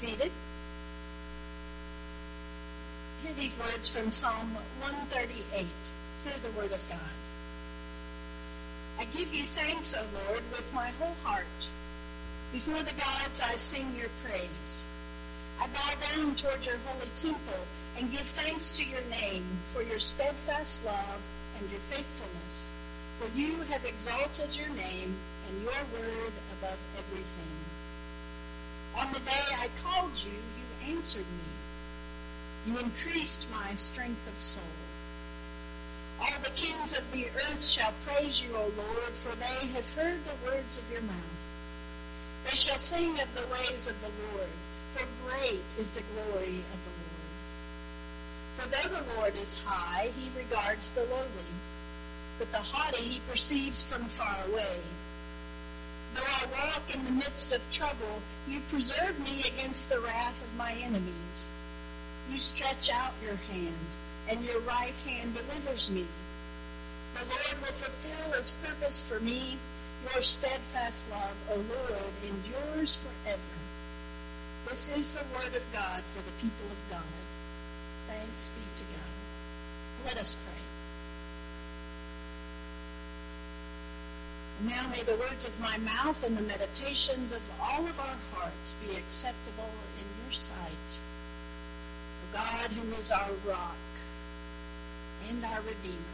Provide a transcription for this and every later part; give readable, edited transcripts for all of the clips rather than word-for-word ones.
Seated. Hear these words from Psalm 138. Hear the word of God. I give you thanks, O Lord, with my whole heart. Before the gods I sing your praise. I bow down toward your holy temple and give thanks to your name for your steadfast love and your faithfulness. For you have exalted your name and your word above everything. On the day I called you, you answered me. You increased my strength of soul. All the kings of the earth shall praise you, O Lord, for they have heard the words of your mouth. They shall sing of the ways of the Lord, for great is the glory of the Lord. For though the Lord is high, he regards the lowly, but the haughty he perceives from far away. Though I walk in the midst of trouble, you preserve me against the wrath of my enemies. You stretch out your hand, and your right hand delivers me. The Lord will fulfill his purpose for me. Your steadfast love, O Lord, endures forever. This is the word of God for the people of God. Thanks be to God. Let us pray. Now may the words of my mouth and the meditations of all of our hearts be acceptable in your sight, O God, who is our rock and our Redeemer.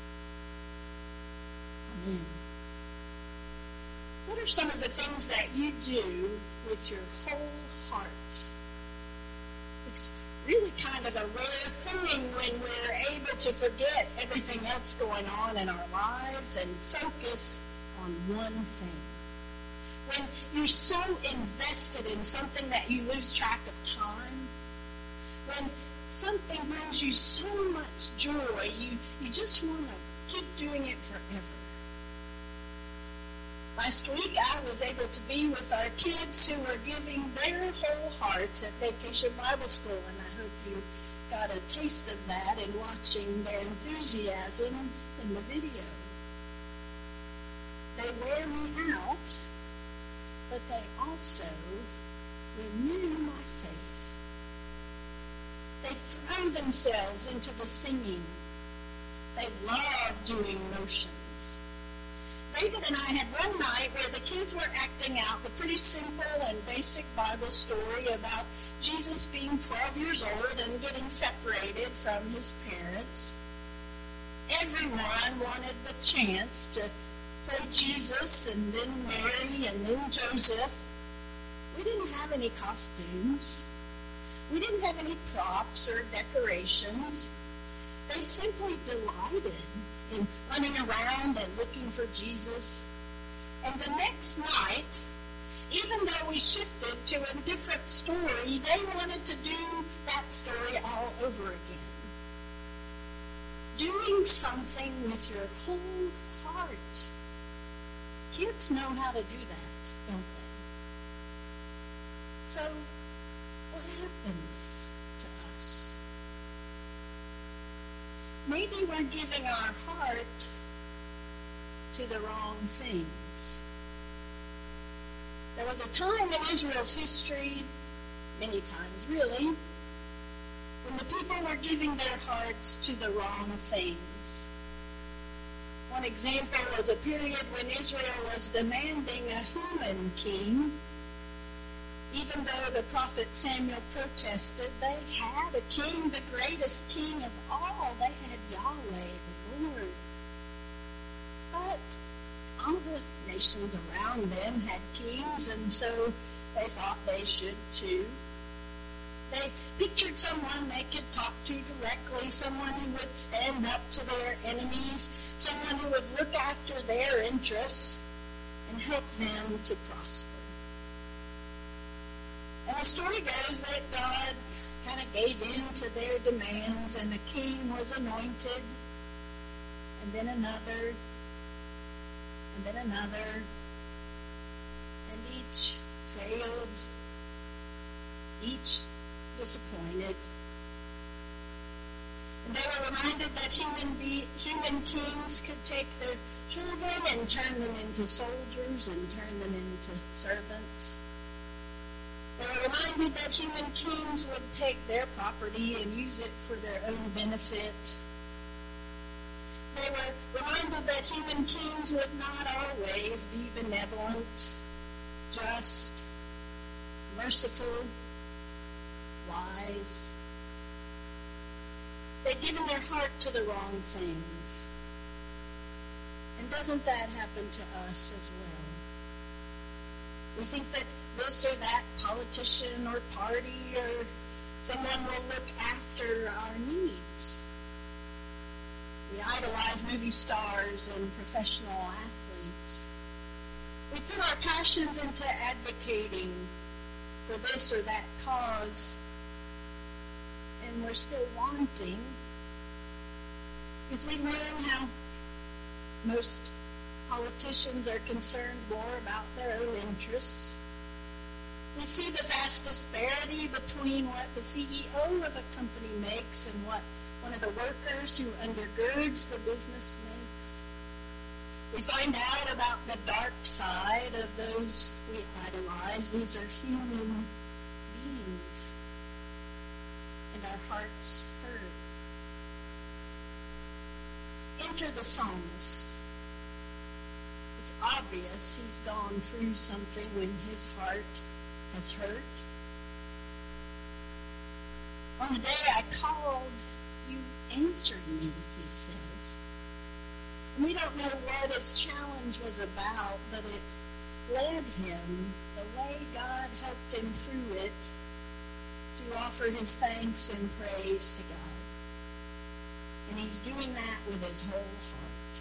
Amen. What are some of the things that you do with your whole heart? It's really kind of a rare thing when we're able to forget everything else going on in our lives and focus on one thing. When you're so invested in something that you lose track of time, when something brings you so much joy, you just want to keep doing it forever. Last week, I was able to be with our kids who were giving their whole hearts at Vacation Bible School, and I hope you got a taste of that in watching their enthusiasm in the video. They wear me out, but they also renew my faith. They throw themselves into the singing. They love doing motions. David and I had one night where the kids were acting out the pretty simple and basic Bible story about Jesus being 12 years old and getting separated from his parents. Everyone wanted the chance to play Jesus and then Mary and then Joseph. We didn't have any costumes. We didn't have any props or decorations. They simply delighted in running around and looking for Jesus. And the next night, even though we shifted to a different story, they wanted to do that story all over again. Doing something with your whole heart. Kids know how to do that, don't they? So, what happens to us? Maybe we're giving our heart to the wrong things. There was a time in Israel's history, many times really, when the people were giving their hearts to the wrong things. One example was a period when Israel was demanding a human king. Even though the prophet Samuel protested, they had a king, the greatest king of all. They had Yahweh, the Lord. But all the nations around them had kings, and so they thought they should too. They pictured someone they could talk to directly, someone who would stand up to their enemies, someone who would look after their interests and help them to prosper. And the story goes that God kind of gave in to their demands, and a king was anointed, and then another, and then another, and each failed, each disappointed. And they were reminded that human kings could take their children and turn them into soldiers and turn them into servants. They were reminded that human kings would take their property and use it for their own benefit. They were reminded that human kings would not always be benevolent, just, merciful, wise. They'd given their heart to the wrong things. And doesn't that happen to us as well? We think that this or that politician or party or someone will look after our needs. We idolize movie stars and professional athletes. We put our passions into advocating for this or that cause, and we're still wanting, because we learn how most politicians are concerned more about their own interests. We see the vast disparity between what the CEO of a company makes and what one of the workers who undergirds the business makes. We find out about the dark side of those we idolize. These are human beings, and our hearts hurt. Enter the psalmist. It's obvious he's gone through something when his heart has hurt. On the day I called, you answered me, he says. And we don't know what his challenge was about, but it led him, the way God helped him through it, to offer his thanks and praise to God. And he's doing that with his whole heart.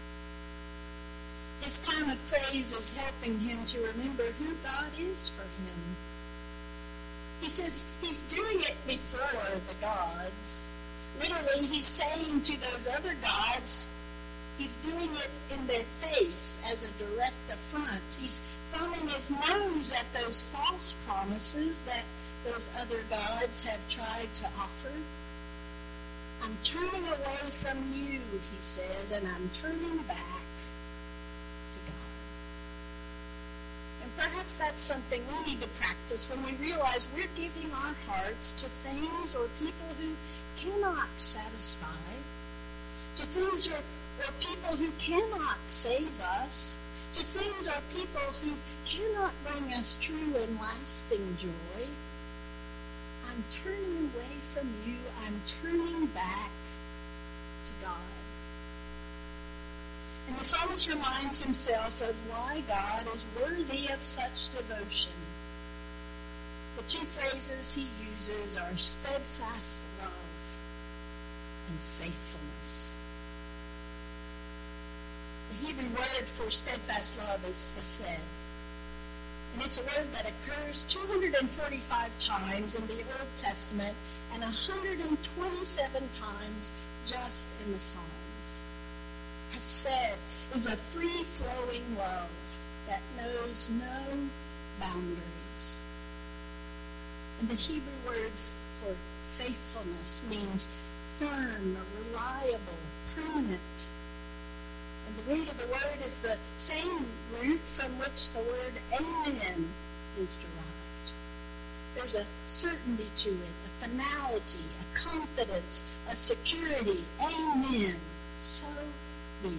His time of praise is helping him to remember who God is for him. He says he's doing it before the gods. Literally, he's saying to those other gods, he's doing it in their face as a direct affront. He's thumbing his nose at those false promises that those other gods have tried to offer. I'm turning away from you, he says, and I'm turning back to God. And perhaps that's something we need to practice when we realize we're giving our hearts to things or people who cannot satisfy, to things or people who cannot save us, to things or people who cannot bring us true and lasting joy. I'm turning away from you. I'm turning back to God. And the psalmist reminds himself of why God is worthy of such devotion. The two phrases he uses are steadfast love and faithfulness. The Hebrew word for steadfast love is hesed. And it's a word that occurs 245 times in the Old Testament and 127 times just in the Psalms. Hesed is a free-flowing love that knows no boundaries. And the Hebrew word for faithfulness means firm, reliable, permanent. And the root of the word is the same root from which the word amen is derived. There's a certainty to it, a finality, a confidence, a security. Amen. So be it.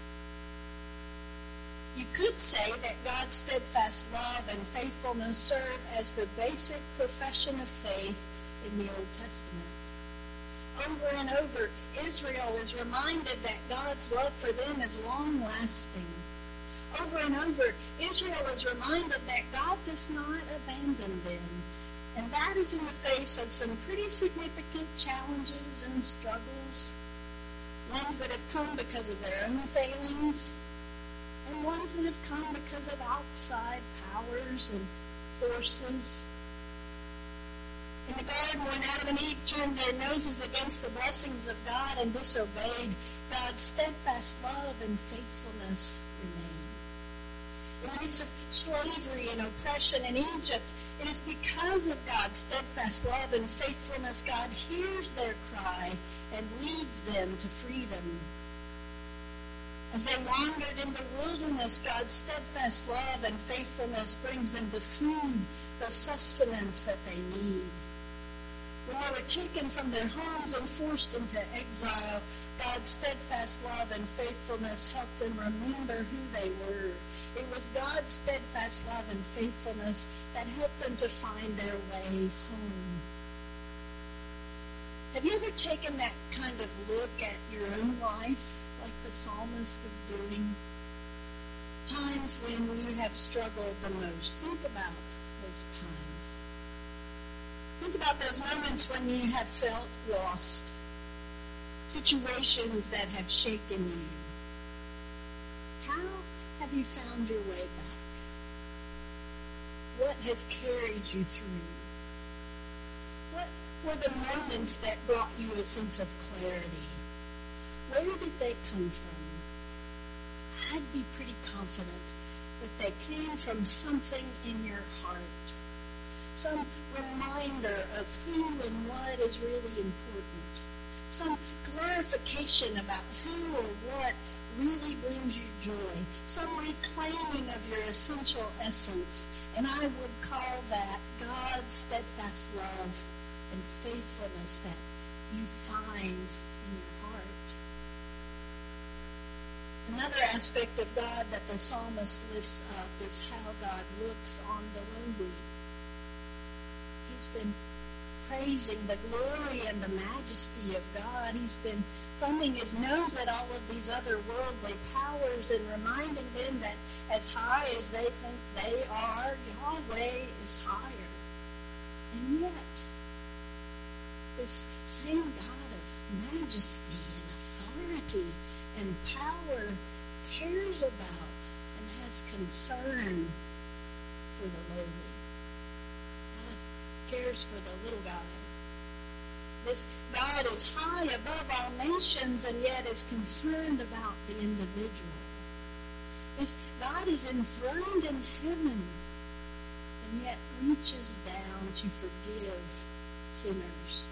You could say that God's steadfast love and faithfulness serve as the basic profession of faith in the Old Testament. Over and over, Israel is reminded that God's love for them is long-lasting. Over and over, Israel is reminded that God does not abandon them. And that is in the face of some pretty significant challenges and struggles. Ones that have come because of their own failings, and ones that have come because of outside powers and forces. In the garden, when Adam and Eve turned their noses against the blessings of God and disobeyed, God's steadfast love and faithfulness remained. In the midst of slavery and oppression in Egypt, it is because of God's steadfast love and faithfulness God hears their cry and leads them to freedom. As they wandered in the wilderness, God's steadfast love and faithfulness brings them the food, the sustenance that they need. When they were taken from their homes and forced into exile, God's steadfast love and faithfulness helped them remember who they were. It was God's steadfast love and faithfulness that helped them to find their way home. Have you ever taken that kind of look at your own life, like the psalmist is doing? Times when you have struggled the most. Think about those times. Think about those moments when you have felt lost. Situations that have shaken you. How have you found your way back? What has carried you through? What were the moments that brought you a sense of clarity? Where did they come from? I'd be pretty confident that they came from something in your heart. Some reminder of who and what is really important. Some clarification about who or what really brings you joy. Some reclaiming of your essential essence. And I would call that God's steadfast love and faithfulness that you find in your heart. Another aspect of God that the psalmist lifts up is how God looks on the lowly. He's been praising the glory and the majesty of God. He's been thumbing his nose at all of these other worldly powers and reminding them that as high as they think they are, Yahweh is higher. And yet, this same God of majesty and authority and power cares about and has concern for the lowly. Cares for the little guy. This God is high above all nations and yet is concerned about the individual. This God is enthroned in heaven and yet reaches down to forgive sinners.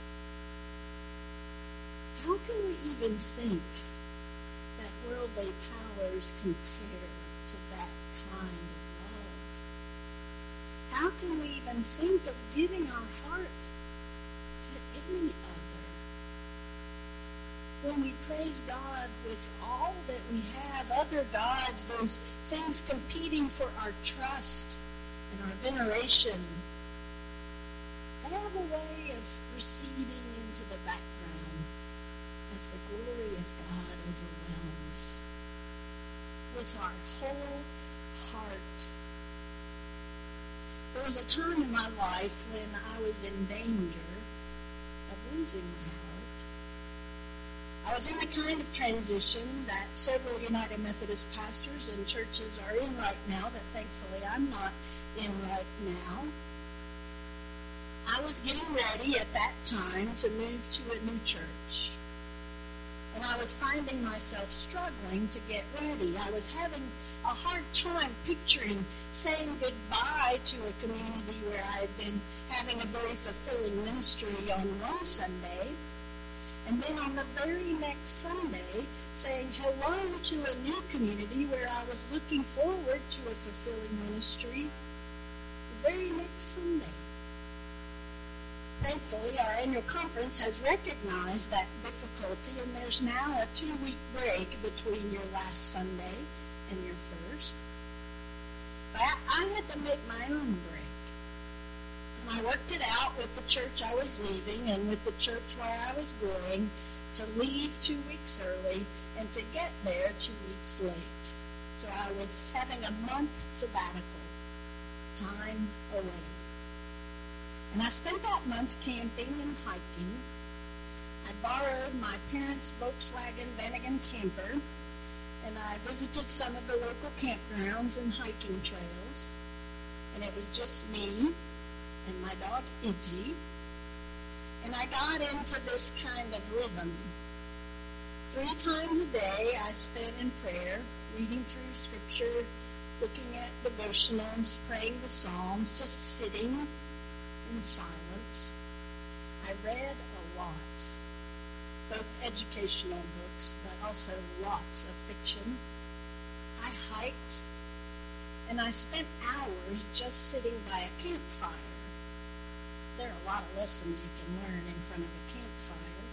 How can we even think that worldly powers compare to that kind of love? How can we even think of giving our heart to any other? When we praise God with all that we have, other gods, those things competing for our trust and our veneration, they have a way of receding into the background as the glory of God overwhelms. With our whole heart. There was a time in my life when I was in danger of losing my heart. I was in the kind of transition that several United Methodist pastors and churches are in right now that thankfully I'm not in right now. I was getting ready at that time to move to a new church. And I was finding myself struggling to get ready. I was having a hard time picturing saying goodbye to a community where I had been having a very fulfilling ministry on one Sunday, and then on the very next Sunday saying hello to a new community where I was looking forward to a fulfilling ministry the very next Sunday. Thankfully, our annual conference has recognized that difficulty, and there's now a 2-week break between your last Sunday and your first. But I had to make my own break. And I worked it out with the church I was leaving and with the church where I was going to leave 2 weeks early and to get there 2 weeks late. So I was having a month sabbatical, time away. And I spent that month camping and hiking. I borrowed my parents' Volkswagen Vanagon camper, and I visited some of the local campgrounds and hiking trails. And it was just me and my dog Iggy. And I got into this kind of rhythm. 3 times a day I spent in prayer, reading through scripture, looking at devotionals, praying the Psalms, just sitting in silence. I read a lot. both educational books, but also lots of fiction. I hiked, and I spent hours just sitting by a campfire. There are a lot of lessons you can learn in front of a campfire.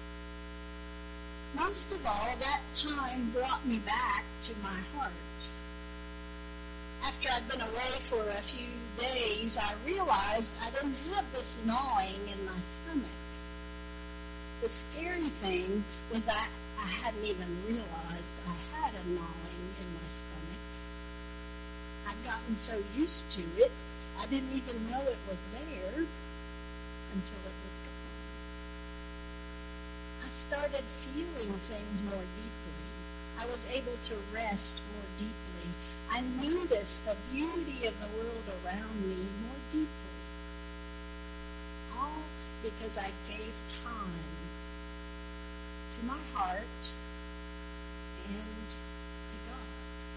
Most of all, that time brought me back to my heart. After I'd been away for a few days, I realized I didn't have this gnawing in my stomach. The scary thing was that I hadn't even realized I had a gnawing in my stomach. I'd gotten so used to it, I didn't even know it was there until it was gone. I started feeling things more deeply. I was able to rest more deeply. I noticed the beauty of the world around me more deeply. All because I gave time to my heart and to God.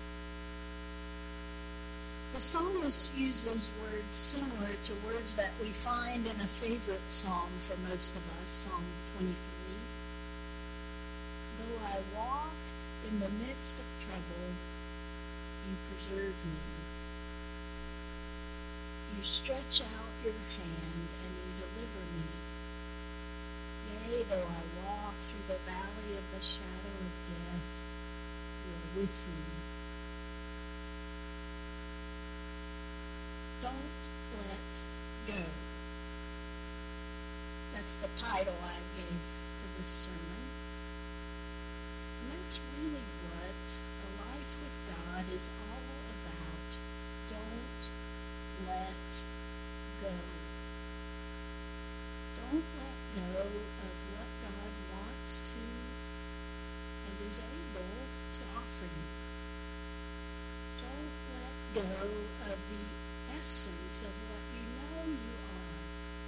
The psalmist uses words similar to words that we find in a favorite psalm for most of us, Psalm 23. Though I walk in the midst of trouble, you preserve me. You stretch out your hand and you deliver me. Yea, though I walk through the valley of the shadow of death, you are with me. Don't let go. That's the title I gave to this sermon. And that's really what a life with God is all about. Don't let go. Don't let go of what God wants to and is able to offer you. Don't let go of the essence of what you know you are.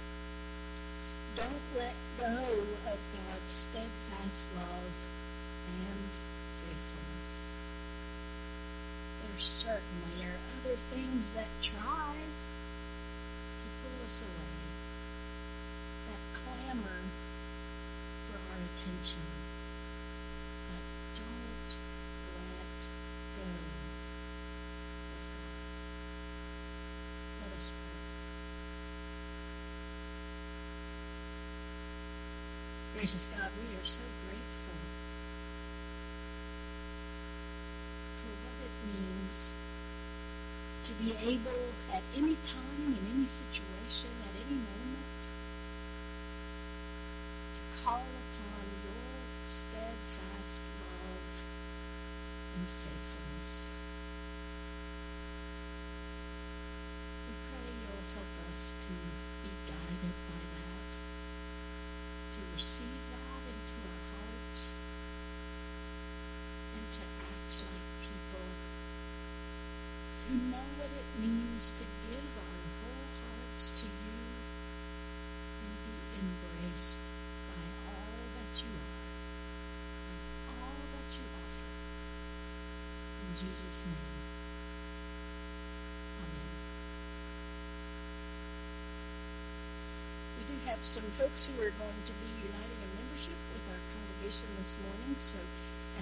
Don't let go of God's steadfast love and faithfulness. There certainly are other things that try to pull us away, that clamor for our attention. But don't let go of God. Let us pray. Gracious God, we are so grateful for what it means to be able at any time, in any situation, at any moment, to call upon your steadfast love and faithfulness. We pray you'll help us to be guided by that, to receive that into our hearts, and to act like people who know what it means to give our whole hearts to you and be embraced by all that you are and all that you offer. In Jesus' name, amen. We do have some folks who are going to be uniting in membership with our congregation this morning, so